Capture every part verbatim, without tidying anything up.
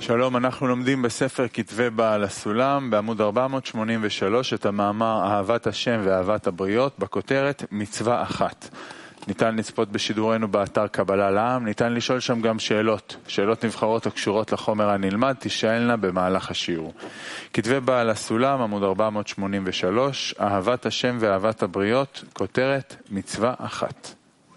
שלום, אנחנו לומדים בספר כתבי בעל הסולם בעמוד ארבע מאות שמונים ושלוש את המאמר אהבת השם ואהבת הבריות בכותרת מצווה אחת. ניתן לצפות בשידורנו באתר קבלה לעם, ניתן לשאול שם גם שאלות, שאלות נבחרות הקשורות לחומר הנלמד, תשאלנה במהלך השיעור. כתבי בעל הסולם, עמוד ארבע מאות שמונים ושלוש, אהבת השם ואהבת הבריות, כותרת מצווה אחת.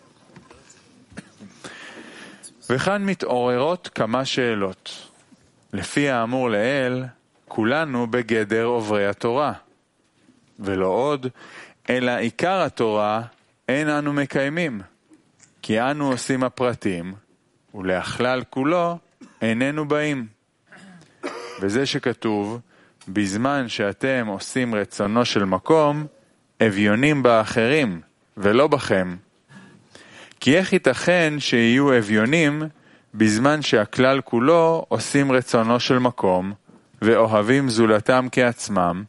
וכאן מתעוררות כמה שאלות. לפי האמור לאל, כולנו בגדר עוברי התורה. ולא עוד, אלא עיקר התורה אין אנו מקיימים. כי אנו עושים הפרטים, ולהכלל כולו איננו באים. וזה שכתוב, בזמן שאתם עושים רצונו של מקום, אביונים באחרים, ולא בכם. כי איך ייתכן שיהיו אביונים, בזמן שהכלל כולו עושים רצונו של מקום, ואוהבים זולתם כעצמם.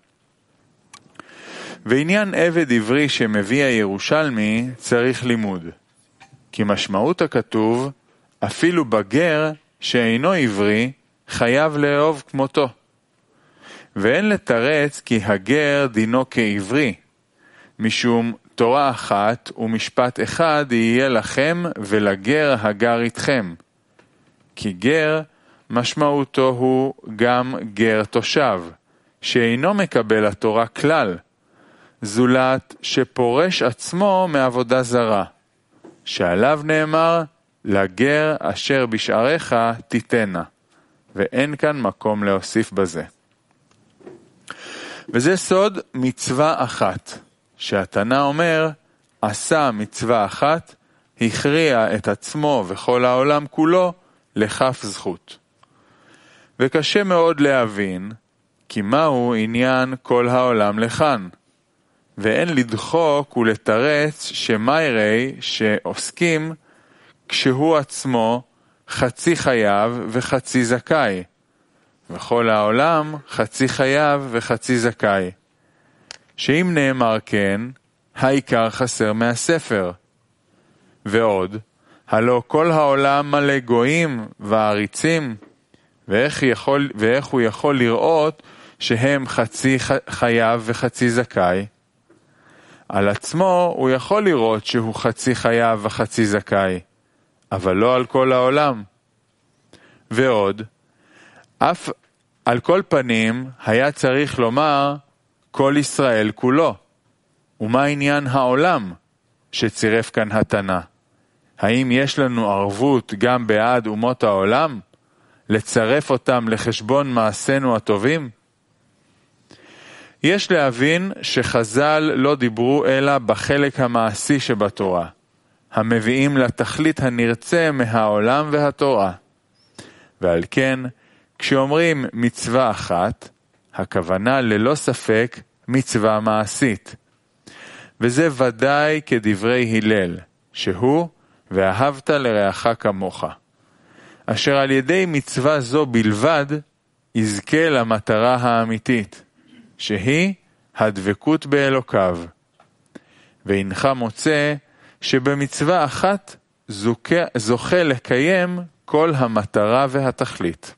ועניין עבד עברי שמביא הירושלמי צריך לימוד. כי משמעות הכתוב, אפילו בגר שאינו עברי, חייב לאהוב כמותו. ואין לתרץ כי הגר דינו כעברי, משום תורה אחת ומשפט אחד יהיה לכם ולגר הגר איתכם. כי גר משמעותו הוא גם גר תושב, שאינו מקבל התורה כלל, זולת שפורש עצמו מעבודה זרה, שעליו נאמר, לגר אשר בשעריך תיתנה, ואין כאן מקום להוסיף בזה. וזה סוד מצווה אחת, שהתנא אומר, עשה מצווה אחת, הכריע את עצמו וכל העולם כולו, לכף זכות. וקשה מאוד להבין, כי מהו עניין כל העולם לכאן, ואין לדחוק ולתרץ שמיירי שעוסקים כשהוא עצמו חצי חייב וחצי זכאי, וכל העולם חצי חייב וחצי זכאי. שאם נאמר כן, העיקר חסר מהספר. ועוד, הלא כל העולם מלא גויים ועריצים, ואיך, יכול, ואיך הוא יכול לראות שהם חצי חייב וחצי זכאי? על עצמו הוא יכול לראות שהוא חצי חייב וחצי זכאי, אבל לא על כל העולם. ועוד, אף על כל פנים היה צריך לומר כל ישראל כולו. ומה עניין העולם שצירף כאן התנא? האם יש לנו ערבות גם בעד אומות העולם? לצרף אותם לחשבון מעשינו הטובים? יש להבין שחז"ל לא דיברו אלא בחלק המעשי שבתורה, המביאים לתכלית הנרצה מהעולם והתורה. ועל כן, כשאומרים מצווה אחת, הכוונה ללא ספק מצווה מעשית. וזה ודאי כדברי הלל, שהוא ואהבת לרעך כמוך, אשר על ידי מצווה זו בלבד יזכה למטרה האמיתית, שהיא הדבקות באלוקיו. ואינך מוצא שבמצווה אחת זוכה, זוכה לקיים כל המטרה והתכלית.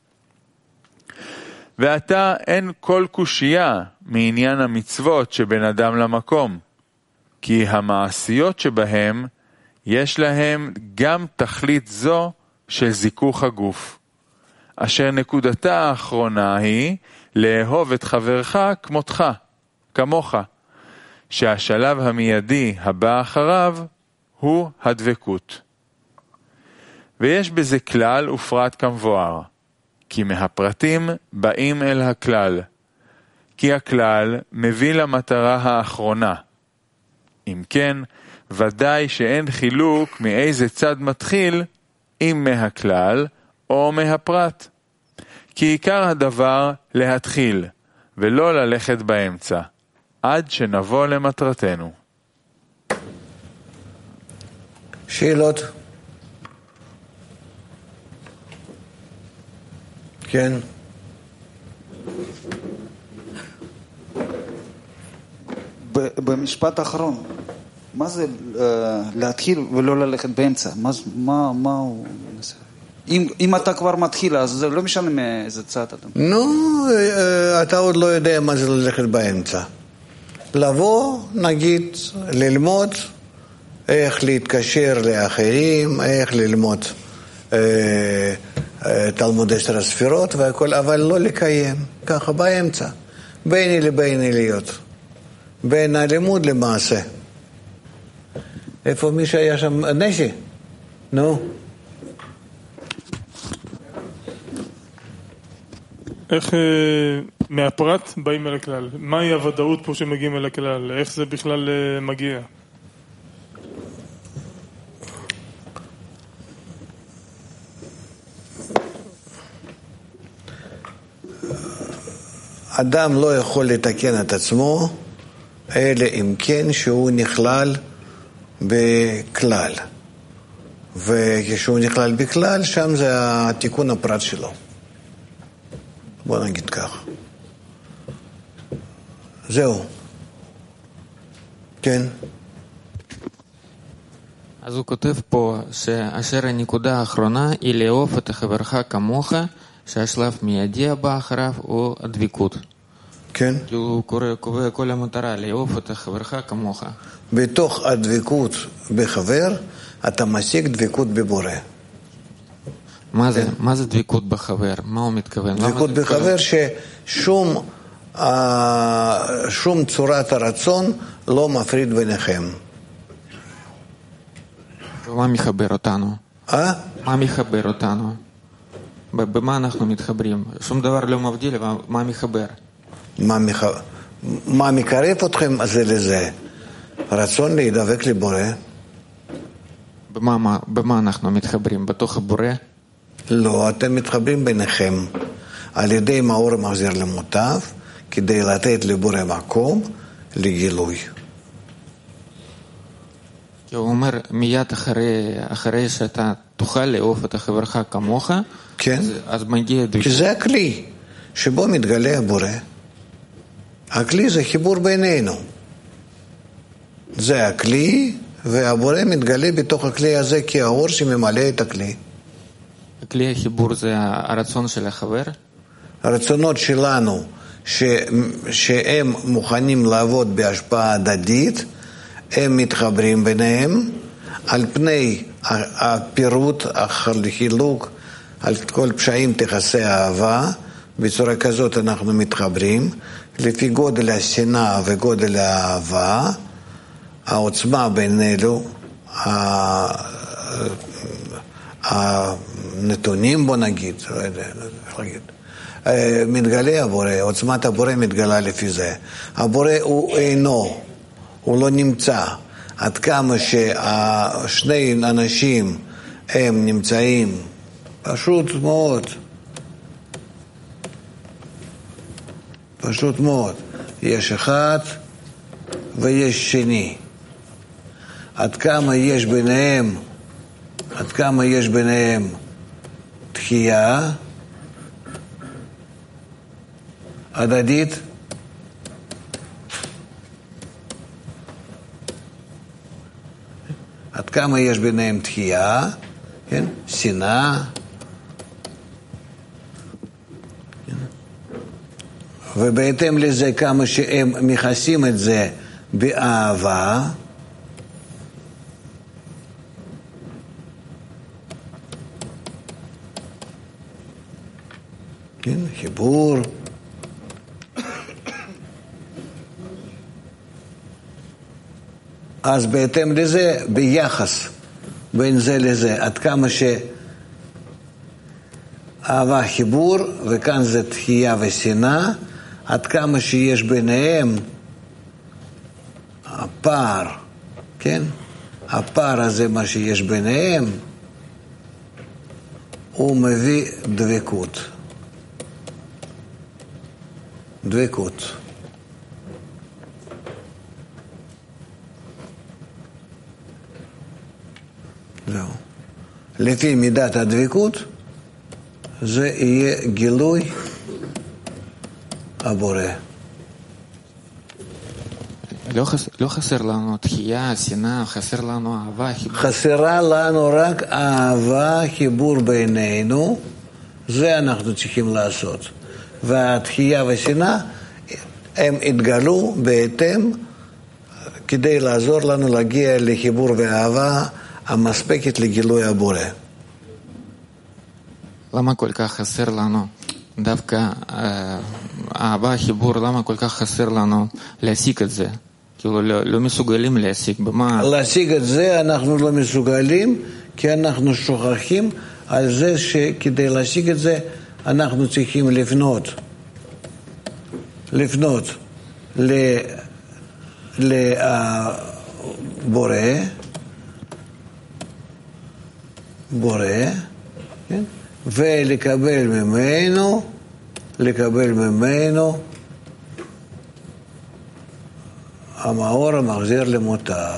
ועתה אין כל קושייה מעניין המצוות שבין אדם למקום, כי המעשיות שבהם יש להם גם תכלית זו של זיכוך הגוף, אשר נקודתה האחרונה היא לאהוב את חברך כמותך, כמוך, שהשלב המיידי הבא אחריו הוא הדבקות. ויש בזה כלל ופרט כמבואר, כי מהפרטים באים אל הכלל, כי הכלל מביא למטרה האחרונה. אם כן, ודאי שאין חילוק מאיזה צד מתחיל, אם מהכלל או מהפרט. כי עיקר הדבר להתחיל, ולא ללכת באמצע, עד שנבוא למטרתנו. שאלות? כן. במשפט האחרון, מה זה להתחיל ולא ללכת באמצע? מה, מה, מה הוא... אם, אם אתה כבר מתחיל, אז זה לא משנה מאיזה צד אתה. נו, אתה עוד לא יודע מה זה ללכת באמצע. לבוא, נגיד, ללמוד איך להתקשר לאחרים, איך ללמוד אה, אה, תלמוד עשר הספירות והכל, אבל לא לקיים, ככה באמצע, ביני לביני להיות, בין הלימוד למעשה. איפה מי שהיה שם? נשי? נו. איך אה, מהפרט באים אל הכלל? מהי הוודאות פה שמגיעים אל הכלל? איך זה בכלל אה, מגיע? אדם לא יכול לתקן את עצמו, אלא אם כן שהוא נכלל בכלל. וכשהוא נכלל בכלל, שם זה התיקון הפרט שלו. בוא נגיד כך. זהו. כן. אז הוא כותב פה שאשר הנקודה האחרונה היא לאהוב את חברך כמוך, שהשלב מיידי הבא אחריו הוא הדבקות. כן. הוא קובע כל המטרה, לאהוב את חברך כמוך. בתוך הדבקות בחבר, אתה משיג דבקות בבורא. מה זה, מה זה דבקות בחבר? מה הוא מתכוון? דבקות בחבר ששום שום צורת הרצון לא מפריד ביניכם. ומה מחבר אותנו? אה? מה מחבר אותנו? במה אנחנו מתחברים? שום דבר לא מבדיל, מה מחבר? מה, מח... מה מקרב אתכם זה לזה? רצון להידבק לבורא. במה, במה אנחנו מתחברים? בתוך הבורא? לא, אתם מתחברים ביניכם על ידי מאור מחזיר למוטב, כדי לתת לבורא מקום לגילוי. כי הוא אומר, מיד אחרי, אחרי שאתה תוכל לאהוב את חברך כמוך, כן. אז, אז מגיע דבקות. כי זה הכלי שבו מתגלה הבורא. הכלי זה חיבור בינינו. זה הכלי, והבורא מתגלה בתוך הכלי הזה כאור שממלא את הכלי. הכלי החיבור זה הרצון של החבר? הרצונות שלנו, ש... שהם מוכנים לעבוד בהשפעה הדדית, הם מתחברים ביניהם, על פני הפירוט, החילוק, על כל פשעים תכסה האהבה, בצורה כזאת אנחנו מתחברים, לפי גודל השנאה וגודל האהבה, העוצמה בינינו, הנתונים בוא נגיד, לא יודע איך להגיד, מתגלה הבורא, עוצמת הבורא מתגלה לפי זה. הבורא הוא אינו, הוא לא נמצא. עד כמה ששני אנשים הם נמצאים, פשוט מאוד. פשוט מאוד. יש אחד ויש שני. עד כמה יש ביניהם, עד כמה יש ביניהם דחייה הדדית, עד כמה יש ביניהם דחייה, כן? שנאה, ובהתאם לזה כמה שהם מכסים את זה באהבה, כן? חיבור, אז בהתאם לזה, ביחס בין זה לזה, עד כמה שאהבה חיבור, וכאן זה דחייה ושנאה, עד כמה שיש ביניהם הפער, כן? הפער הזה, מה שיש ביניהם, הוא מביא דבקות. דבקות. זהו. לפי מידת הדבקות, זה יהיה גילוי הבורא. לא חסר, לא חסר לנו תחייה, שנאה, חסר לנו אהבה, חיבור. חסרה לנו רק אהבה, חיבור בינינו, זה אנחנו צריכים לעשות. והתחייה ושנאה, הם התגלו בהתאם, כדי לעזור לנו להגיע לחיבור ואהבה המספקת לגילוי הבורא. למה כל כך חסר לנו דווקא אהבה, חיבור, למה כל כך חסר לנו להשיג את זה? כאילו לא, לא מסוגלים להשיג, במה? להשיג את זה אנחנו לא מסוגלים, כי אנחנו שוכחים על זה שכדי להשיג את זה אנחנו צריכים לפנות, לפנות לבורא, בורא, כן? ולקבל ממנו, לקבל ממנו המאור המחזיר למוטב.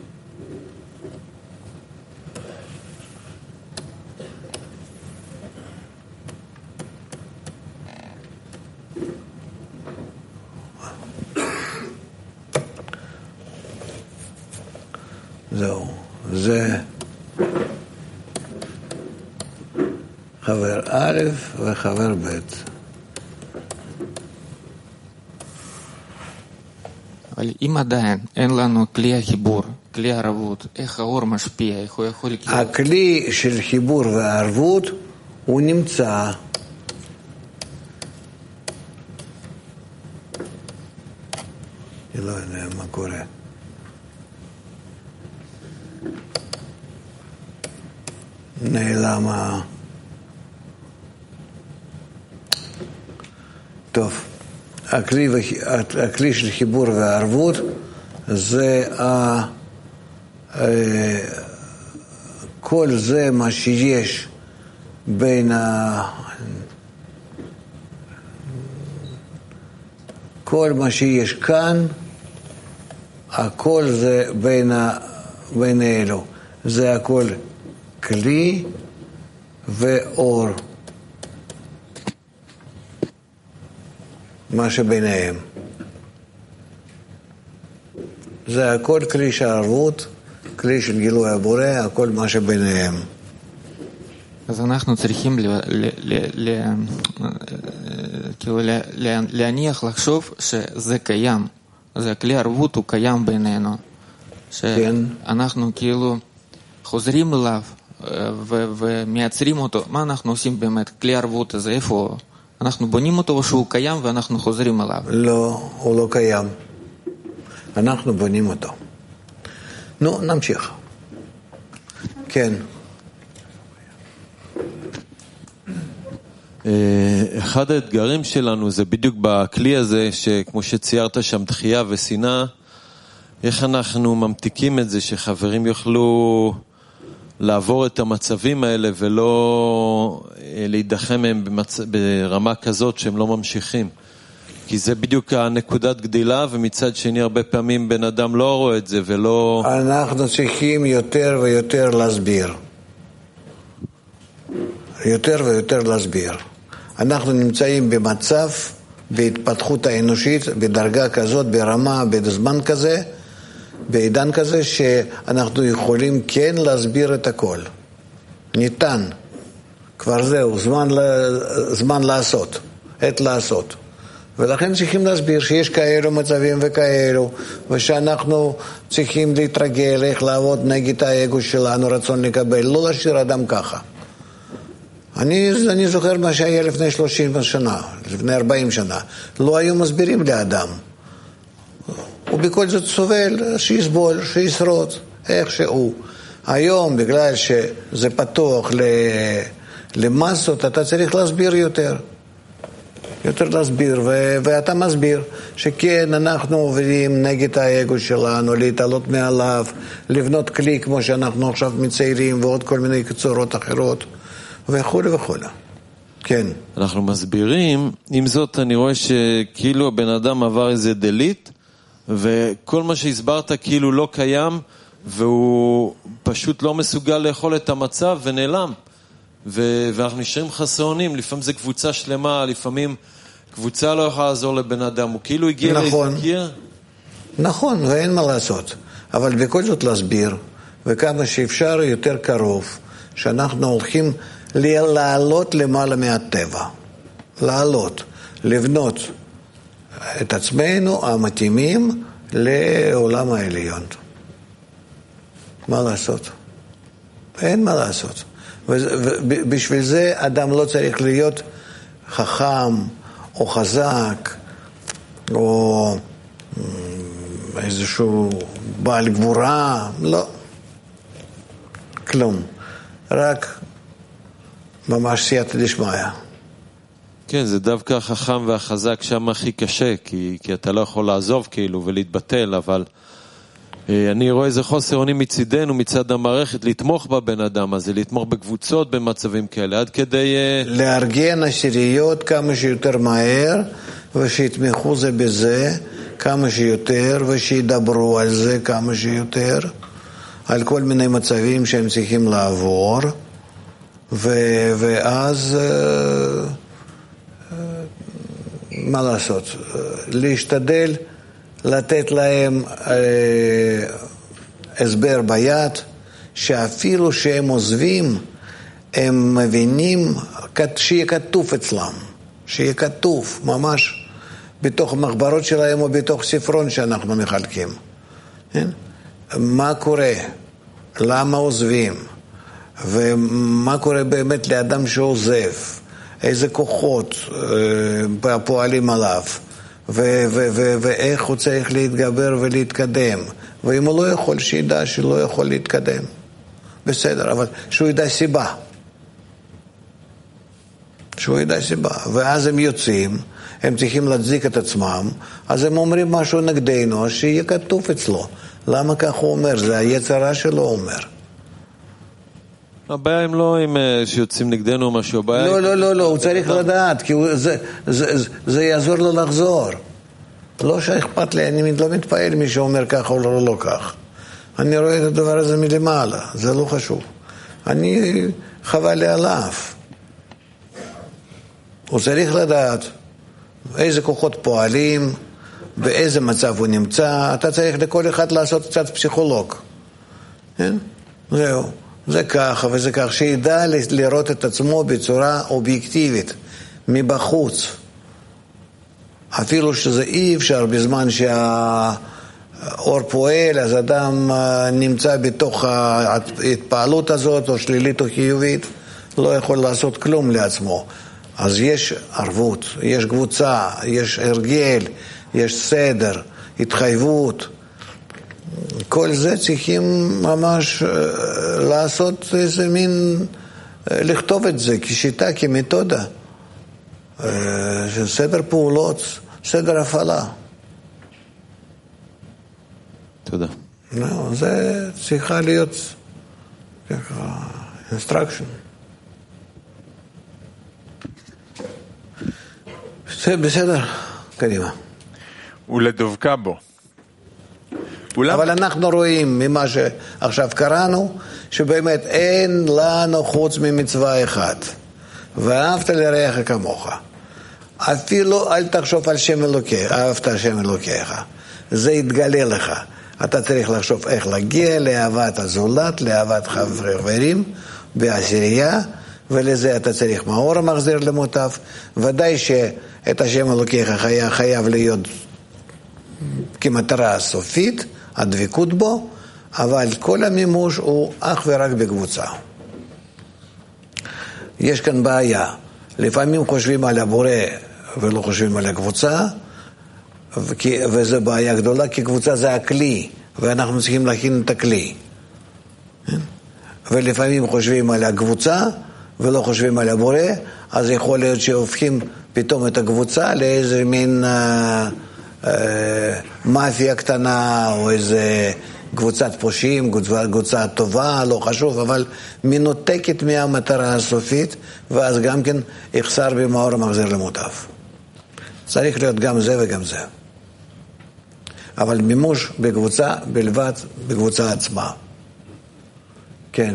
זהו, זה חבר א' וחבר ב'. אבל אם עדיין אין לנו כלי החיבור, כלי הערבות, איך האור משפיע, איך הוא יכול... הכלי של חיבור והערבות הוא נמצא. אני לא יודע מה קורה. נעלם ה... טוב, הכלי, הכלי של חיבור והערבות זה ה... כל זה מה שיש בין ה... כל מה שיש כאן, הכל זה בין, ה... בין אלו. זה הכל כלי ואור. מה שביניהם. זה הכל כלי של ערבות, כלי של גילוי הבורא, הכל מה שביניהם. אז אנחנו צריכים ל, ל, ל, ל, כאילו להניח, לחשוב שזה קיים. זה כלי ערבות הוא קיים בינינו. שאנחנו כאילו חוזרים אליו ו, ומייצרים אותו. מה אנחנו עושים באמת? כלי ערבות הזה, איפה? אנחנו בונים אותו או שהוא קיים ואנחנו חוזרים אליו? לא, הוא לא קיים. אנחנו בונים אותו. נו, נמשיך. כן. אחד האתגרים שלנו זה בדיוק בכלי הזה, שכמו שציירת שם תחייה ושנאה, איך אנחנו ממתיקים את זה שחברים יוכלו לעבור את המצבים האלה ולא להידחם מהם במצ... ברמה כזאת שהם לא ממשיכים. כי זה בדיוק הנקודת גדילה, ומצד שני הרבה פעמים בן אדם לא רואה את זה ולא... אנחנו צריכים יותר ויותר להסביר. יותר ויותר להסביר. אנחנו נמצאים במצב, בהתפתחות האנושית, בדרגה כזאת, ברמה, בזמן כזה, בעידן כזה, שאנחנו יכולים כן להסביר את הכל. ניתן. כבר זהו, זמן, זמן לעשות. עת לעשות. ולכן צריכים להסביר שיש כאלו מצבים וכאלו, ושאנחנו צריכים להתרגל איך לעבוד נגד האגו שלנו, רצון לקבל, לא להשאיר אדם ככה. אני, אני זוכר מה שהיה לפני שלושים שנה, לפני ארבעים שנה. לא היו מסבירים לאדם. ובכל זאת סובל, שיסבול, שישרוד, איך שהוא. היום, בגלל שזה פתוח למסות, אתה צריך להסביר יותר. יותר להסביר, ו- ואתה מסביר שכן, אנחנו עובדים נגד האגו שלנו, להתעלות מעליו, לבנות כלי כמו שאנחנו עכשיו מציירים, ועוד כל מיני צורות אחרות, וכו' וכו'. כן. אנחנו מסבירים, עם זאת אני רואה שכאילו הבן אדם עבר איזה דלית, וכל מה שהסברת כאילו לא קיים, והוא פשוט לא מסוגל לאכול את המצב ונעלם. ו- ואנחנו נשארים חסרונים, לפעמים זה קבוצה שלמה, לפעמים קבוצה לא יכולה לעזור לבן אדם, הוא כאילו הגיע נכון. להזכיר. נכון, ואין מה לעשות. אבל בכל זאת להסביר, וכמה שאפשר יותר קרוב, שאנחנו הולכים לעלות למעלה מהטבע. לעלות, לבנות את עצמנו המתאימים לעולם העליון. מה לעשות? אין מה לעשות. ובשביל זה אדם לא צריך להיות חכם או חזק או איזשהו בעל גבורה, לא. כלום. רק ממש סייעתא דשמיא. כן, זה דווקא החכם והחזק שם הכי קשה, כי, כי אתה לא יכול לעזוב כאילו ולהתבטל, אבל אה, אני רואה איזה חוסר אונים מצידנו, מצד המערכת, לתמוך בבן אדם הזה, לתמוך בקבוצות במצבים כאלה, עד כדי... אה... לארגן עשיריות כמה שיותר מהר, ושיתמכו זה בזה כמה שיותר, ושידברו על זה כמה שיותר, על כל מיני מצבים שהם צריכים לעבור, ו, ואז... אה, מה לעשות? להשתדל לתת להם אה, הסבר ביד, שאפילו שהם עוזבים, הם מבינים שיהיה כתוב אצלם, שיהיה כתוב ממש בתוך המחברות שלהם או בתוך ספרון שאנחנו מחלקים. כן? מה קורה? למה עוזבים? ומה קורה באמת לאדם שעוזב? איזה כוחות אה, פועלים עליו, ו- ו- ו- ואיך הוא צריך להתגבר ולהתקדם. ואם הוא לא יכול, שידע שלא יכול להתקדם. בסדר, אבל שהוא ידע סיבה. שהוא ידע סיבה. ואז הם יוצאים, הם צריכים להצדיק את עצמם, אז הם אומרים משהו נגדנו, אז שיהיה כתוב אצלו. למה כך הוא אומר? זה היצרה שלו אומר. הבעיה הם לא עם שיוצאים נגדנו משהו, הבעיה... לא, לא, לא, לא, הוא צריך לדעת, כי זה, זה, זה, זה יעזור לו לחזור. לא שאכפת לי, אני לא מתפעל מי שאומר ככה או לא, לא כך. אני רואה את הדבר הזה מלמעלה, זה לא חשוב. אני חבל לי עליו. הוא צריך לדעת איזה כוחות פועלים, באיזה מצב הוא נמצא, אתה צריך לכל אחד לעשות קצת פסיכולוג. כן? זהו. זה ככה וזה כך, שידע לראות את עצמו בצורה אובייקטיבית, מבחוץ. אפילו שזה אי אפשר בזמן שהאור פועל, אז אדם נמצא בתוך ההתפעלות הזאת, או שלילית או חיובית, לא יכול לעשות כלום לעצמו. אז יש ערבות, יש קבוצה, יש הרגל, יש סדר, התחייבות. כל זה צריכים ממש לעשות איזה מין, לכתוב את זה כשיטה, כמתודה. סדר פעולות, סדר הפעלה. תודה. No, זה צריכה להיות ככה, instruction. בסדר, קדימה. ולדבקה בו. אבל אנחנו רואים ממה שעכשיו קראנו, שבאמת אין לנו חוץ ממצווה אחת. ואהבת לרעך כמוך. אפילו אל תחשוב על שם אלוקיך, אהבת על שם אלוקיך. זה יתגלה לך. אתה צריך לחשוב איך להגיע לאהבת הזולת, לאהבת חברים, בעשירייה, ולזה אתה צריך מאור המחזיר למוטב. ודאי שאת השם אלוקיך חייב, חייב להיות כמטרה הסופית, הדבקות בו, אבל כל המימוש הוא אך ורק בקבוצה. יש כאן בעיה. לפעמים חושבים על הבורא ולא חושבים על הקבוצה, וזו בעיה גדולה, כי קבוצה זה הכלי, ואנחנו צריכים להכין את הכלי. ולפעמים חושבים על הקבוצה ולא חושבים על הבורא, אז יכול להיות שהופכים פתאום את הקבוצה לאיזה מין אה, אה, מאפיה קטנה, או איזה קבוצת פושעים, קבוצה טובה, לא חשוב, אבל מנותקת מהמטרה הסופית, ואז גם כן יחסר במאור המחזיר למוטב. צריך להיות גם זה וגם זה. אבל מימוש בקבוצה בלבד, בקבוצה עצמה. כן.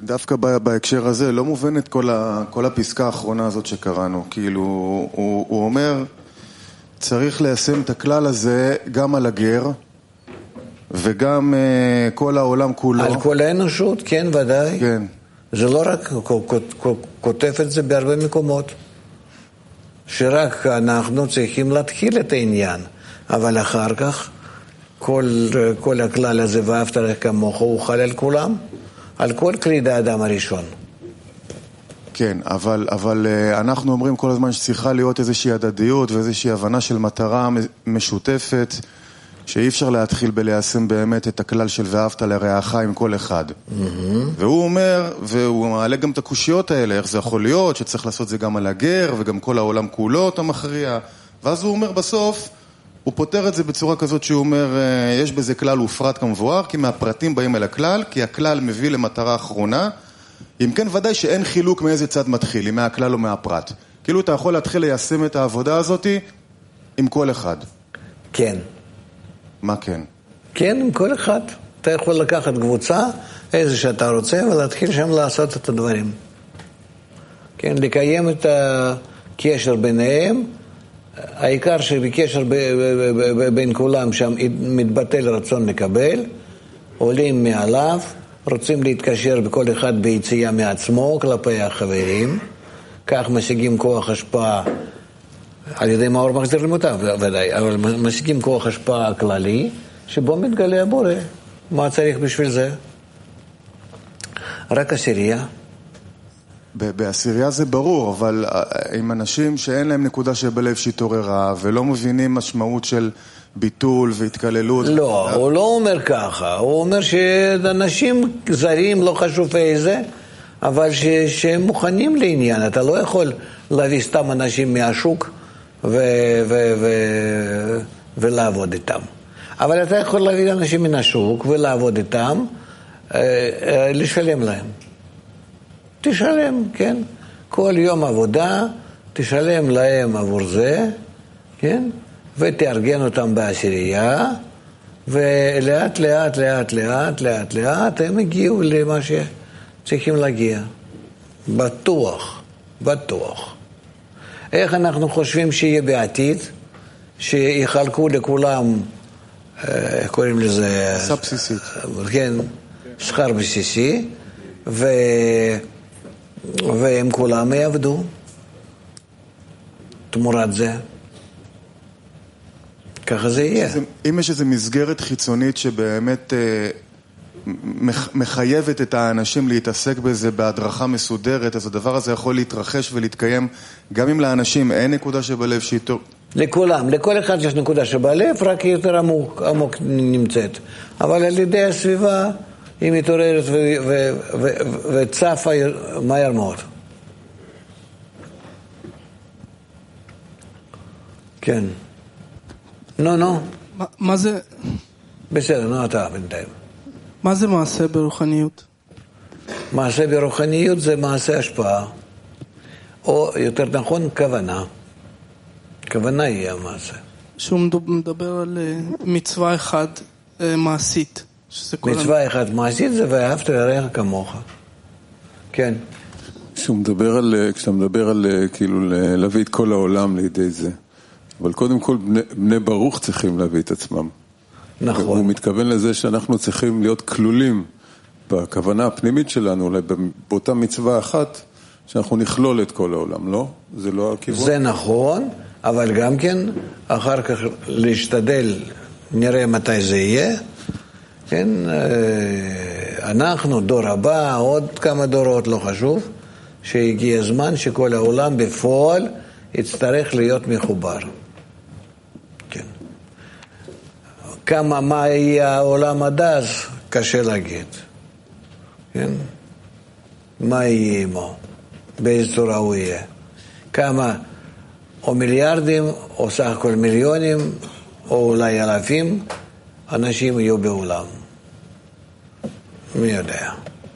דווקא בהקשר הזה לא מובנת כל, ה, כל הפסקה האחרונה הזאת שקראנו. כאילו, הוא, הוא אומר, צריך ליישם את הכלל הזה גם על הגר, וגם uh, כל העולם כולו. על כל האנושות, כן, ודאי. כן. זה לא רק, כותב את זה בהרבה מקומות, שרק אנחנו צריכים להתחיל את העניין, אבל אחר כך כל, כל הכלל הזה ואהבת לך כמוך הוא חל על כולם, על כל כלי האדם הראשון. כן, אבל, אבל אנחנו אומרים כל הזמן שצריכה להיות איזושהי הדדיות ואיזושהי הבנה של מטרה משותפת, שאי אפשר להתחיל בליישם באמת את הכלל של ואהבת לרעך עם כל אחד. Mm-hmm. והוא אומר, והוא מעלה גם את הקושיות האלה, איך זה יכול להיות, שצריך לעשות זה גם על הגר, וגם כל העולם כולו אותו מכריע. ואז הוא אומר בסוף, הוא פותר את זה בצורה כזאת שהוא אומר, יש בזה כלל ופרט כמבואר, כי מהפרטים באים אל הכלל, כי הכלל מביא למטרה אחרונה. אם כן, ודאי שאין חילוק מאיזה צד מתחיל, אם מהכלל או מהפרט. כאילו אתה יכול להתחיל ליישם את העבודה הזאת עם כל אחד. כן. מה כן? כן, עם כל אחד. אתה יכול לקחת קבוצה, איזה שאתה רוצה, ולהתחיל שם לעשות את הדברים. כן, לקיים את הקשר ביניהם, העיקר שבקשר ב- ב- ב- בין כולם שם מתבטל רצון לקבל, עולים מעליו, רוצים להתקשר בכל אחד ביציאה מעצמו כלפי החברים, כך משיגים כוח השפעה על ידי מאור מחזיר למוטב, ודאי, אבל משיגים כוח השפעה כללי, שבו מתגלה הבורא. מה צריך בשביל זה? רק עשירייה. בעשירייה זה ברור, אבל עם אנשים שאין להם נקודה שבלב שהתעוררה, ולא מבינים משמעות של ביטול והתקללות. לא, הוא לא אומר ככה. הוא אומר שאנשים זרים, לא חשוב איזה, אבל ש, שהם מוכנים לעניין. אתה לא יכול להביא סתם אנשים מהשוק ו, ו, ו, ולעבוד איתם. אבל אתה יכול להביא אנשים מן השוק ולעבוד איתם, לשלם להם. תשלם, כן? כל יום עבודה, תשלם להם עבור זה, כן? ותארגן אותם בעשירייה, ולאט לאט לאט לאט לאט לאט הם הגיעו למה שצריכים להגיע. בטוח, בטוח. איך אנחנו חושבים שיהיה בעתיד? שיחלקו לכולם, איך קוראים לזה? שכר בסיסית. כן, שכר בסיסי, ו... והם כולם יעבדו תמורת זה. ככה זה יהיה. אם יש איזו מסגרת חיצונית שבאמת מחייבת את האנשים להתעסק בזה בהדרכה מסודרת, אז הדבר הזה יכול להתרחש ולהתקיים גם אם לאנשים אין נקודה שבלב שאיתו... לכולם, לכל אחד יש נקודה שבלב, רק יותר עמוק, עמוק נמצאת. אבל על ידי הסביבה היא מתעוררת וצפה מהר מאוד. כן. נו, נו. מה זה... בסדר, נו, אתה בינתיים. מה זה מעשה ברוחניות? מעשה ברוחניות זה מעשה השפעה. או יותר נכון, כוונה. כוונה היא המעשה. שהוא מדבר על מצווה אחת מעשית. מצווה אחת מעשית זה ואהבת לרעך כמוך. כן. כשהוא מדבר על, כשאתה מדבר על כאילו להביא את כל העולם לידי זה. אבל קודם כל בני, בני ברוך צריכים להביא את עצמם. נכון. הוא מתכוון לזה שאנחנו צריכים להיות כלולים בכוונה הפנימית שלנו, אולי באותה מצווה אחת, שאנחנו נכלול את כל העולם, לא? זה לא הכיוון? זה נכון, אבל גם כן, אחר כך להשתדל, נראה מתי זה יהיה, כן, אנחנו, דור הבא, עוד כמה דורות, לא חשוב, שהגיע הזמן שכל העולם בפועל יצטרך להיות מחובר. כן. כמה, מה יהיה העולם עד אז, קשה להגיד. כן? מה יהיה עמו? באיזו צורה הוא יהיה? כמה, או מיליארדים, או סך הכל מיליונים, או אולי אלפים, אנשים יהיו בעולם. מי יודע?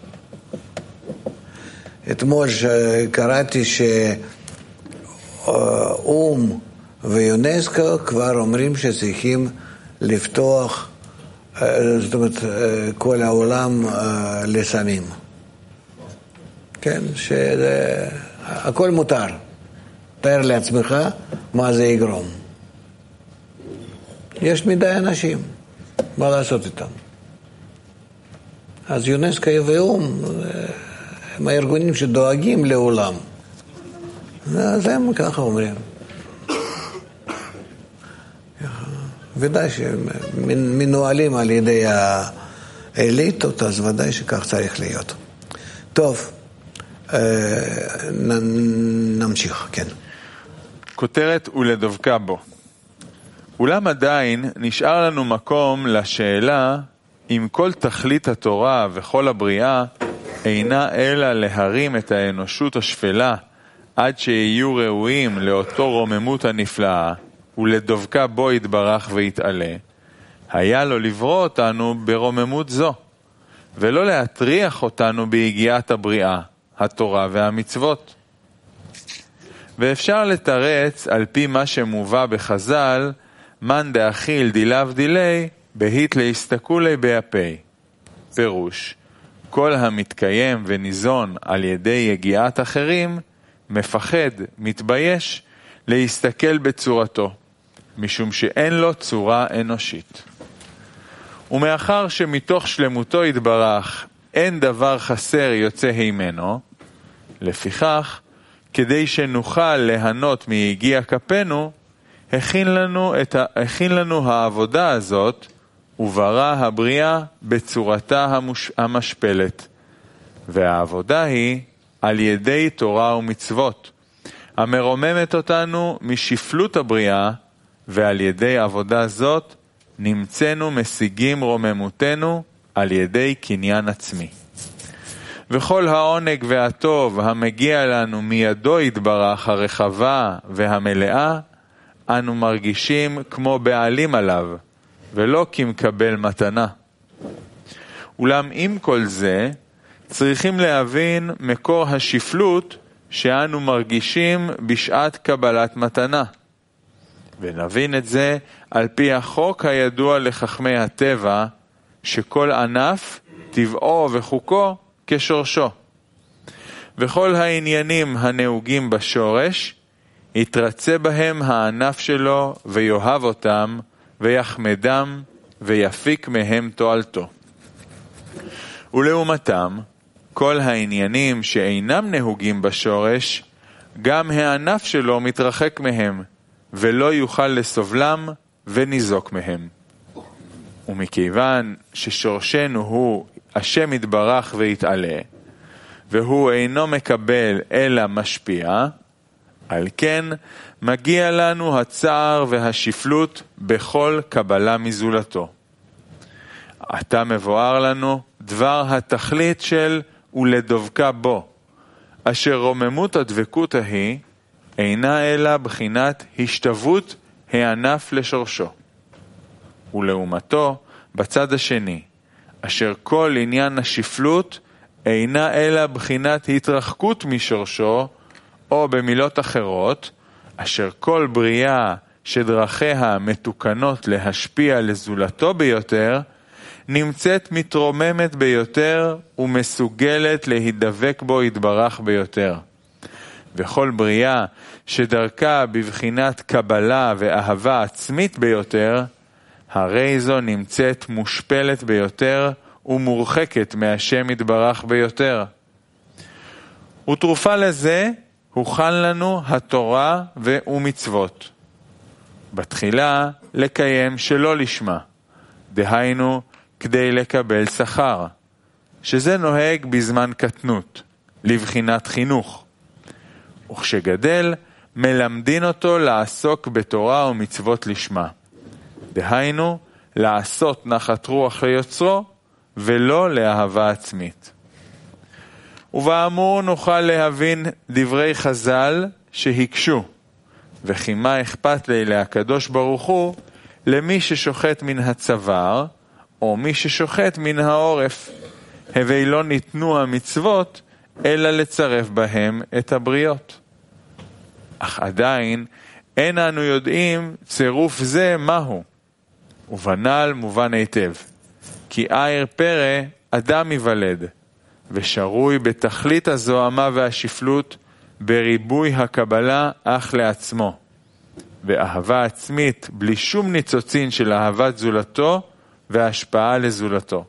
אתמול שקראתי שאום ויונסקו כבר אומרים שצריכים לפתוח, זאת אומרת, כל העולם לסמים. כן, שהכל מותר. תאר לעצמך מה זה יגרום. יש מדי אנשים, מה לעשות איתם? אז יונסקו ואום הם הארגונים שדואגים לעולם. אז הם ככה אומרים. ודאי שמנוהלים על ידי האליטות, אז ודאי שכך צריך להיות. טוב, נמשיך, כן. כותרת ולדבקה בו. אולם עדיין נשאר לנו מקום לשאלה אם כל תכלית התורה וכל הבריאה אינה אלא להרים את האנושות השפלה עד שיהיו ראויים לאותו רוממות הנפלאה ולדבקה בו יתברך ויתעלה, היה לו לברוא אותנו ברוממות זו, ולא להטריח אותנו בהגיעת הבריאה, התורה והמצוות. ואפשר לתרץ על פי מה שמובא בחז"ל, מן דאכיל דילאו דילי, בהית להסתכולי בהפי. פירוש, כל המתקיים וניזון על ידי יגיעת אחרים, מפחד, מתבייש, להסתכל בצורתו, משום שאין לו צורה אנושית. ומאחר שמתוך שלמותו יתברך, אין דבר חסר יוצא הימנו, לפיכך, כדי שנוכל ליהנות מיגיע כפינו, הכין לנו, את ה... הכין לנו העבודה הזאת, וברא הבריאה בצורתה המוש... המשפלת. והעבודה היא על ידי תורה ומצוות, המרוממת אותנו משפלות הבריאה, ועל ידי עבודה זאת נמצאנו משיגים רוממותנו על ידי קניין עצמי. וכל העונג והטוב המגיע לנו מידו יתברך הרחבה והמלאה, אנו מרגישים כמו בעלים עליו, ולא כמקבל מתנה. אולם עם כל זה, צריכים להבין מקור השפלות שאנו מרגישים בשעת קבלת מתנה. ונבין את זה על פי החוק הידוע לחכמי הטבע, שכל ענף טבעו וחוקו כשורשו. וכל העניינים הנהוגים בשורש, יתרצה בהם הענף שלו ויאהב אותם ויחמדם ויפיק מהם תועלתו. ולעומתם, כל העניינים שאינם נהוגים בשורש, גם הענף שלו מתרחק מהם, ולא יוכל לסובלם וניזוק מהם. ומכיוון ששורשנו הוא השם יתברך ויתעלה, והוא אינו מקבל אלא משפיע, על כן מגיע לנו הצער והשפלות בכל קבלה מזולתו. עתה מבואר לנו דבר התכלית של ולדבקה בו, אשר רוממות הדבקות ההיא אינה אלא בחינת השתוות הענף לשורשו. ולעומתו בצד השני, אשר כל עניין השפלות אינה אלא בחינת התרחקות משורשו, או במילות אחרות, אשר כל בריאה שדרכיה מתוקנות להשפיע לזולתו ביותר, נמצאת מתרוממת ביותר ומסוגלת להידבק בו יתברך ביותר. וכל בריאה שדרכה בבחינת קבלה ואהבה עצמית ביותר, הרי זו נמצאת מושפלת ביותר ומורחקת מהשם יתברך ביותר. ותרופה לזה הוכן לנו התורה ומצוות. בתחילה לקיים שלא לשמה, דהיינו כדי לקבל שכר, שזה נוהג בזמן קטנות, לבחינת חינוך. וכשגדל מלמדין אותו לעסוק בתורה ומצוות לשמה, דהיינו לעשות נחת רוח ליוצרו ולא לאהבה עצמית. ובאמור נוכל להבין דברי חז"ל שהקשו, וכי מה אכפת לי להקדוש ברוך הוא למי ששוחט מן הצוואר או מי ששוחט מן העורף, הווי לא ניתנו המצוות אלא לצרף בהם את הבריות. אך עדיין אין אנו יודעים צירוף זה מהו, ובנ"ל מובן היטב, כי עיר פרא אדם יוולד, ושרוי בתכלית הזוהמה והשפלות בריבוי הקבלה אך לעצמו, ואהבה עצמית בלי שום ניצוצין של אהבת זולתו והשפעה לזולתו.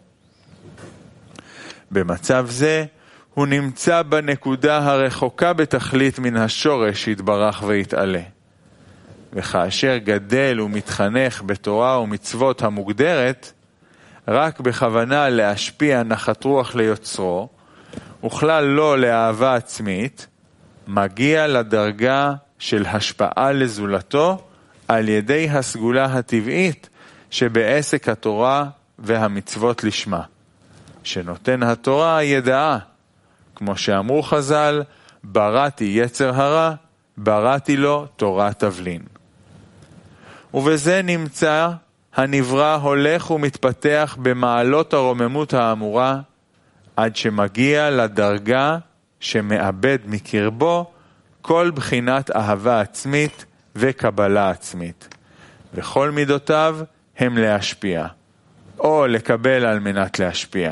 במצב זה הוא נמצא בנקודה הרחוקה בתכלית מן השורש שהתברך והתעלה. וכאשר גדל ומתחנך בתורה ומצוות המוגדרת, רק בכוונה להשפיע נחת רוח ליוצרו, וכלל לא לאהבה עצמית, מגיע לדרגה של השפעה לזולתו על ידי הסגולה הטבעית שבעסק התורה והמצוות לשמה, שנותן התורה ידעה, כמו שאמרו חז"ל, בראתי יצר הרע, בראתי לו תורת תבלין. ובזה נמצא הנברא הולך ומתפתח במעלות הרוממות האמורה, עד שמגיע לדרגה שמאבד מקרבו כל בחינת אהבה עצמית וקבלה עצמית, וכל מידותיו הם להשפיע, או לקבל על מנת להשפיע.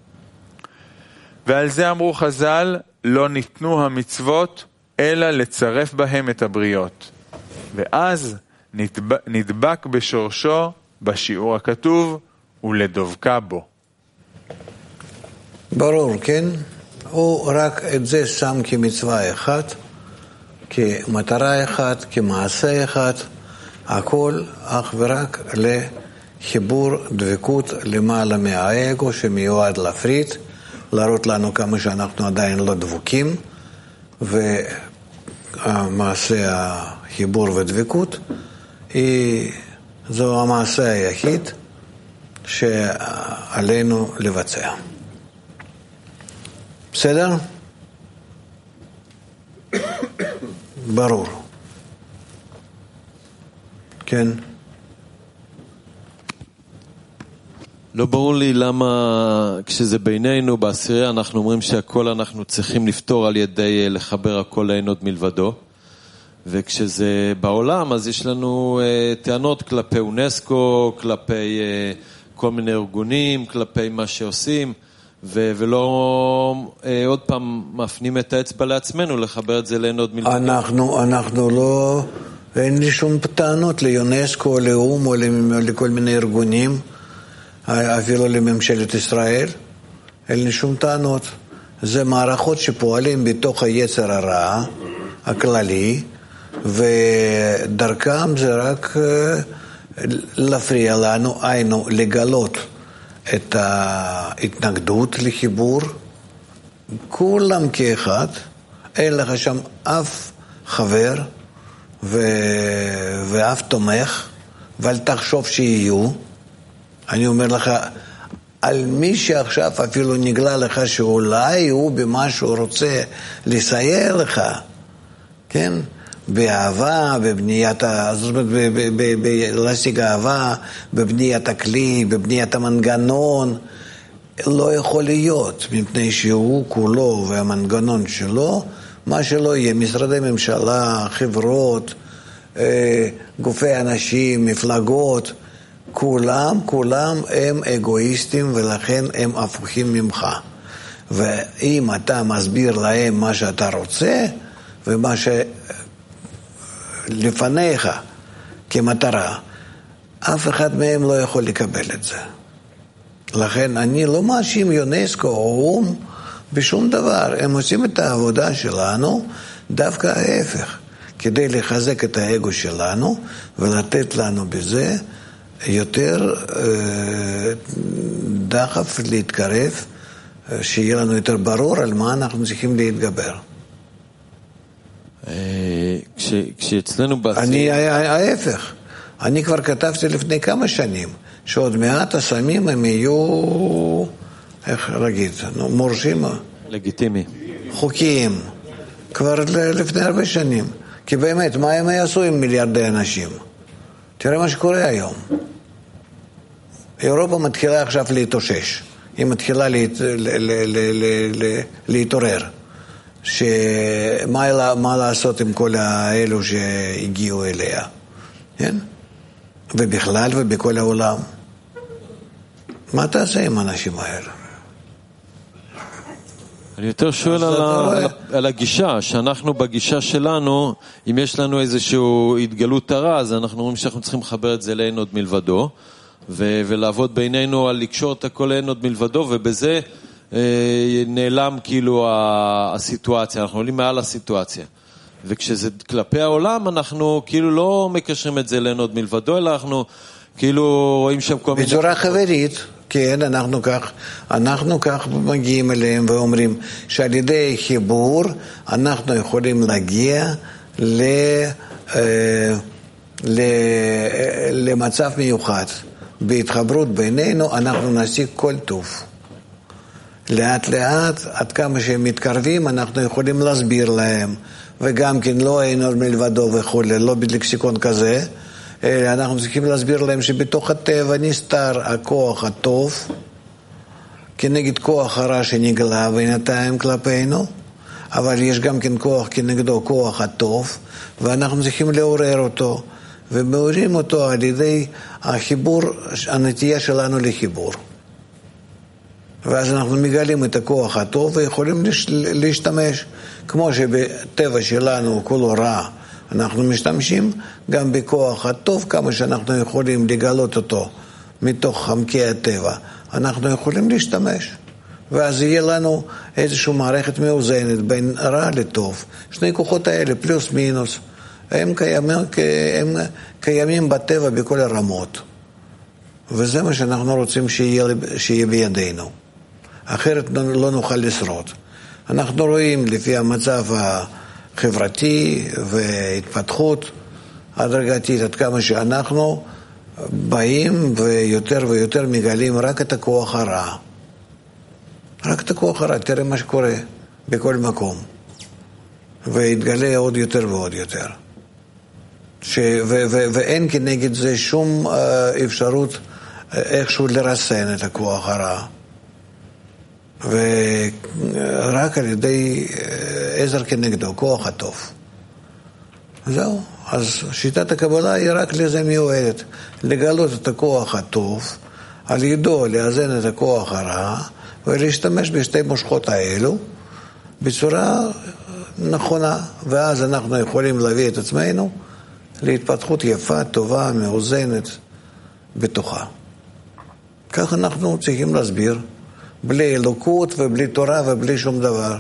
ועל זה אמרו חז"ל, לא ניתנו המצוות אלא לצרף בהם את הבריות, ואז נדבק, נדבק בשורשו בשיעור הכתוב ולדבקה בו. ברור, כן? הוא רק את זה שם כמצווה אחת, כמטרה אחת, כמעשה אחד, הכל אך ורק לחיבור דבקות למעלה מהאגו שמיועד להפריד, להראות לנו כמה שאנחנו עדיין לא דבוקים, ומעשה החיבור ודבקות היא, זו המעשה היחיד שעלינו לבצע. בסדר? ברור. כן. לא ברור לי למה כשזה בינינו בעשירייה אנחנו אומרים שהכל אנחנו צריכים לפתור על ידי לחבר הכל אין עוד מלבדו, וכשזה בעולם אז יש לנו uh, טענות כלפי אונסקו, כלפי uh, כל מיני ארגונים, כלפי מה שעושים, ו- ולא uh, עוד פעם מפנים את האצבע לעצמנו לחבר את זה לאין עוד מלבדו. אנחנו, אנחנו לא, אין לי שום טענות ליונסקו, לאום או לכל מיני ארגונים, אפילו לממשלת ישראל, אין לי שום טענות. זה מערכות שפועלים בתוך היצר הרע הכללי, ודרכם זה רק להפריע לנו, היינו לגלות את ההתנגדות לחיבור, כולם כאחד, אין לך שם אף חבר ו... ואף תומך, ואל תחשוב שיהיו. אני אומר לך, על מי שעכשיו אפילו נגלה לך שאולי הוא במה שהוא רוצה לסייע לך, כן? באהבה, בבניית, זאת אומרת, להשיג אהבה, בבניית הכלי, בבניית המנגנון, לא יכול להיות, מפני שהוא כולו והמנגנון שלו, מה שלא יהיה, משרדי ממשלה, חברות, גופי אנשים, מפלגות, כולם, כולם הם אגואיסטים ולכן הם הפוכים ממך. ואם אתה מסביר להם מה שאתה רוצה ומה שלפניך כמטרה, אף אחד מהם לא יכול לקבל את זה. לכן אני לא מאשים יונסקו או אום בשום דבר. הם עושים את העבודה שלנו דווקא ההפך, כדי לחזק את האגו שלנו ולתת לנו בזה יותר דחף להתקרב, שיהיה לנו יותר ברור על מה אנחנו צריכים להתגבר. כשאצלנו בעצם... אני, ההפך. אני כבר כתבתי לפני כמה שנים, שעוד מעט הסמים הם יהיו, איך להגיד, מורשים? לגיטימי. חוקיים. כבר לפני הרבה שנים. כי באמת, מה הם יעשו עם מיליארדי אנשים? תראה מה שקורה היום. אירופה מתחילה עכשיו להתאושש. היא מתחילה להת... ל... ל... ל... ל... להתעורר. שמה מה לעשות עם כל האלו שהגיעו אליה. כן? ובכלל ובכל העולם. מה תעשה עם האנשים האלה? אני יותר שואל על, ה... על הגישה, שאנחנו בגישה שלנו, אם יש לנו איזושהי התגלות הרע, אז אנחנו אומרים שאנחנו צריכים לחבר את זה לאין עוד מלבדו, ו... ולעבוד בינינו על לקשור את הכל לאין עוד מלבדו, ובזה אה, נעלם כאילו הסיטואציה, אנחנו עולים מעל הסיטואציה. וכשזה כלפי העולם, אנחנו כאילו לא מקשרים את זה לאין עוד מלבדו, אלא אנחנו כאילו רואים שם כל מיני... בצורה חברית. כן, אנחנו כך, אנחנו כך מגיעים אליהם ואומרים שעל ידי חיבור אנחנו יכולים להגיע ל, ל, למצב מיוחד. בהתחברות בינינו אנחנו נשיג כל טוב. לאט לאט, עד כמה שהם מתקרבים, אנחנו יכולים להסביר להם, וגם כן לא אין עוד מלבדו וכו', לא בלקסיקון כזה, אנחנו צריכים להסביר להם שבתוך הטבע נסתר הכוח הטוב כנגד כוח הרע שנגלה בינתיים כלפינו, אבל יש גם כן כוח כנגדו כוח הטוב, ואנחנו צריכים לעורר אותו, ומעוררים אותו על ידי החיבור, הנטייה שלנו לחיבור. ואז אנחנו מגלים את הכוח הטוב ויכולים להשתמש, כמו שבטבע שלנו כולו רע, אנחנו משתמשים גם בכוח הטוב, כמה שאנחנו יכולים לגלות אותו מתוך עמקי הטבע. אנחנו יכולים להשתמש, ואז יהיה לנו איזושהי מערכת מאוזנת בין רע לטוב. שני כוחות האלה, פלוס מינוס, הם קיימים, הם קיימים בטבע בכל הרמות. וזה מה שאנחנו רוצים שיהיה, שיהיה בידינו. אחרת לא נוכל לשרוד. אנחנו רואים לפי המצב ה... חברתי והתפתחות הדרגתית, עד כמה שאנחנו באים ויותר ויותר מגלים רק את הכוח הרע. רק את הכוח הרע, תראה מה שקורה בכל מקום. והתגלה עוד יותר ועוד יותר. ש... ו... ו... ואין כנגד זה שום אפשרות איכשהו לרסן את הכוח הרע. ורק על ידי עזר כנגדו, כוח הטוב. זהו. אז שיטת הקבלה היא רק לזה מיועדת, לגלות את הכוח הטוב, על ידו לאזן את הכוח הרע, ולהשתמש בשתי מושכות האלו בצורה נכונה, ואז אנחנו יכולים להביא את עצמנו להתפתחות יפה, טובה, מאוזנת, בתוכה. כך אנחנו צריכים להסביר, בלי אלוקות ובלי תורה ובלי שום דבר.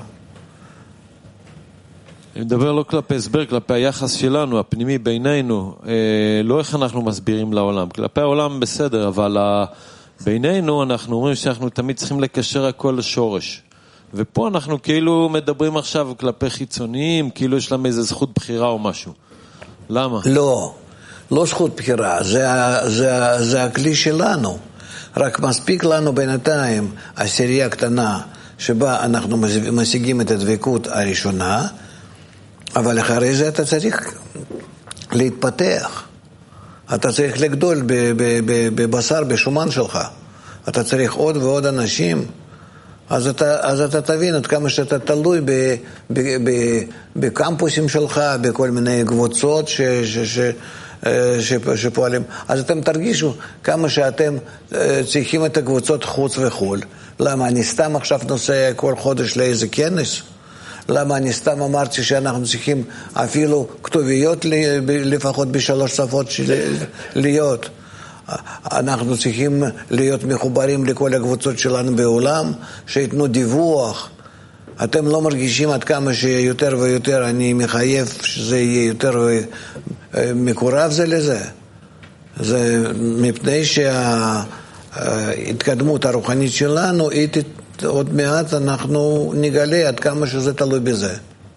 אני מדבר לא כלפי הסבר, כלפי היחס שלנו, הפנימי בינינו, לא איך אנחנו מסבירים לעולם. כלפי העולם בסדר, אבל בינינו אנחנו אומרים שאנחנו תמיד צריכים לקשר הכל לשורש. ופה אנחנו כאילו מדברים עכשיו כלפי חיצוניים, כאילו יש להם איזו זכות בחירה או משהו. למה? לא, לא זכות בחירה, זה, זה, זה הכלי שלנו. רק מספיק לנו בינתיים עשירייה קטנה שבה אנחנו משיגים את הדבקות הראשונה, אבל אחרי זה אתה צריך להתפתח. אתה צריך לגדול בבשר, בשומן שלך. אתה צריך עוד ועוד אנשים. אז אתה, אז אתה תבין עד כמה שאתה תלוי ב, ב, ב, בקמפוסים שלך, בכל מיני קבוצות ש, ש, ש, ש, שפועלים. אז אתם תרגישו כמה שאתם צריכים את הקבוצות חוץ וחול. למה? אני סתם עכשיו נוסע כל חודש לאיזה כנס? למה אני סתם אמרתי שאנחנו צריכים אפילו כתוביות לפחות בשלוש שפות להיות? אנחנו צריכים להיות מחוברים לכל הקבוצות שלנו בעולם, שיתנו דיווח. אתם לא מרגישים עד כמה שיותר ויותר אני מחייב שזה יהיה יותר מקורב זה לזה? זה מפני שההתקדמות הרוחנית שלנו, עוד מעט אנחנו נגלה עד כמה שזה תלוי בזה.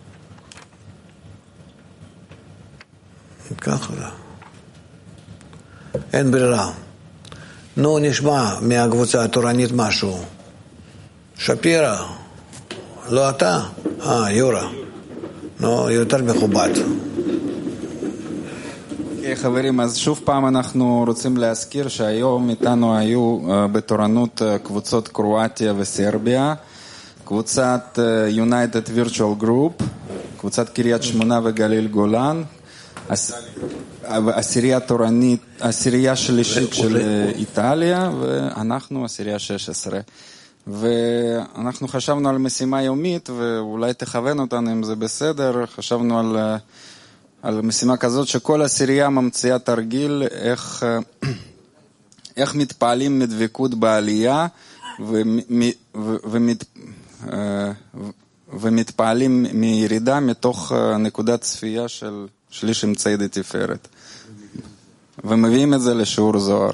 ככה זה. אין ברירה. נו, נשמע מהקבוצה התורנית משהו. שפירה, לא אתה? אה, יורה. נו, יותר מכובד. Okay, חברים, אז שוב פעם אנחנו רוצים להזכיר שהיום איתנו היו בתורנות קבוצות קרואטיה וסרביה, קבוצת United Virtual Group, קבוצת קריית שמונה וגליל גולן, עשירייה תורנית, עשירייה שלישית של איטליה, ואנחנו עשירייה שש עשרה. ואנחנו חשבנו על משימה יומית, ואולי תכוון אותנו אם זה בסדר. חשבנו על, על משימה כזאת שכל עשירייה ממציאה תרגיל איך, איך מתפעלים מדבקות בעלייה ומת, ומתפעלים מירידה מתוך נקודת צפייה של שליש אמצעי לתפארת. ומביאים את זה לשיעור זוהר.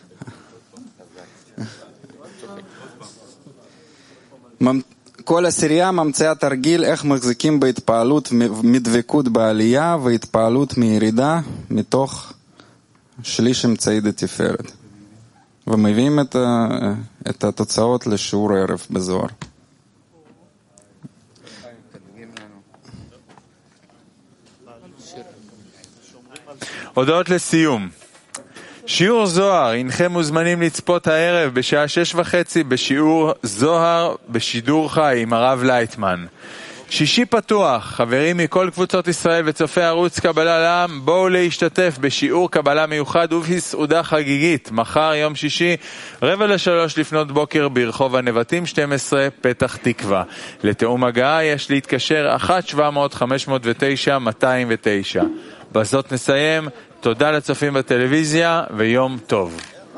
כל עשירייה ממציאה תרגיל איך מחזיקים בהתפעלות מדבקות בעלייה והתפעלות מירידה מתוך שליש אמצעי לתפארת. ומביאים את, את התוצאות לשיעור ערב בזוהר. הודעות לסיום. שיעור זוהר, אינכם מוזמנים לצפות הערב בשעה שש וחצי בשיעור זוהר בשידור חי עם הרב לייטמן. שישי פתוח, חברים מכל קבוצות ישראל וצופי ערוץ קבלה לעם, בואו להשתתף בשיעור קבלה מיוחד ובסעודה חגיגית, מחר יום שישי, רבע לשלוש לפנות בוקר ברחוב הנבטים שתים עשרה, פתח תקווה. לתאום הגעה יש להתקשר אחת שבע מאות חמש מאות ותשע מאתיים ותשע. בזאת נסיים, תודה לצופים בטלוויזיה ויום טוב.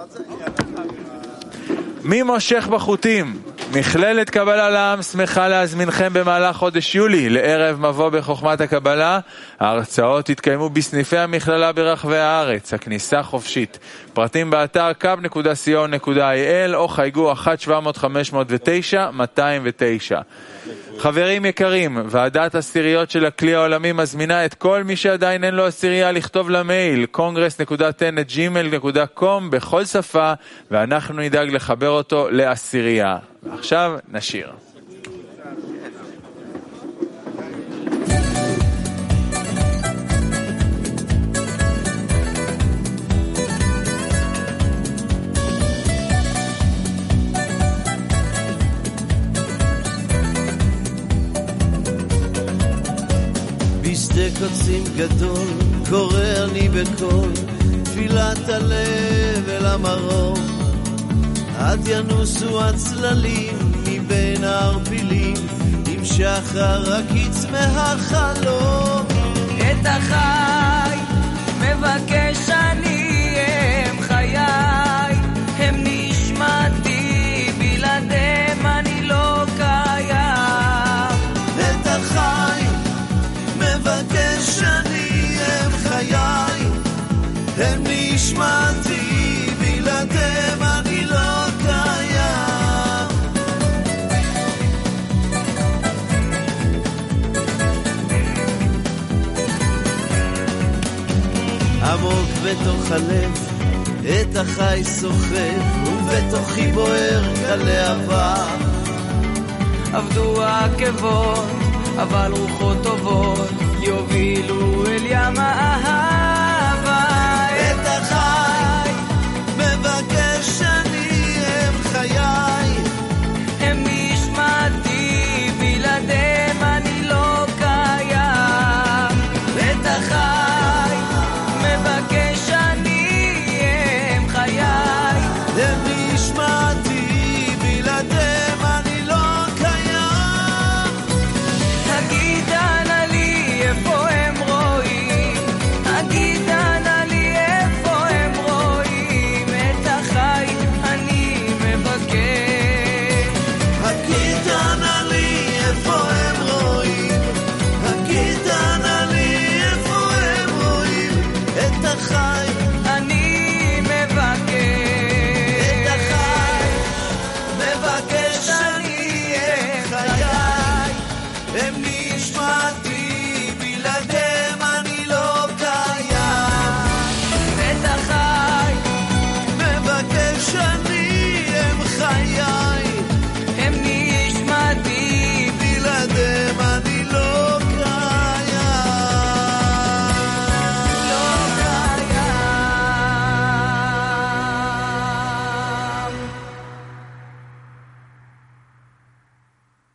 מי מושך בחוטים? מכללת קבלה לעם שמחה להזמינכם במהלך חודש יולי לערב מבוא בחוכמת הקבלה. ההרצאות התקיימו בסניפי המכללה ברחבי הארץ, הכניסה חופשית. פרטים באתר קאב נקודה סי או נקודה איי אל או חייגו אחת שבע מאות חמש מאות ותשע מאתיים ותשע. חברים יקרים, ועדת עשיריות של הכלי העולמי מזמינה את כל מי שעדיין אין לו עשירייה לכתוב למייל קונגרס נקודה טן את ג'ימייל נקודה קום בכל שפה, ואנחנו נדאג לחבר אותו לעשירייה. עכשיו נשיר. בשדה קוצים גדול קורא אני בקול תפילת הלב אל המרום, עד ינוסו הצללים מבין הערפילים, עם שחר הקיץ מהחלום. את החי מבקש אני, הם חיי, הם נשמתי, בלעדיהם אני לא קיים. את החי מבקש אני, הם חיי, הם נשמתי, בלעדיהם אני לא קיים. עמוק בתוך הלב את החי סוחף, ובתוכי בוער כלהבה. עבדו העקבות אבל רוחות טובות יובילו אל ים האהבה.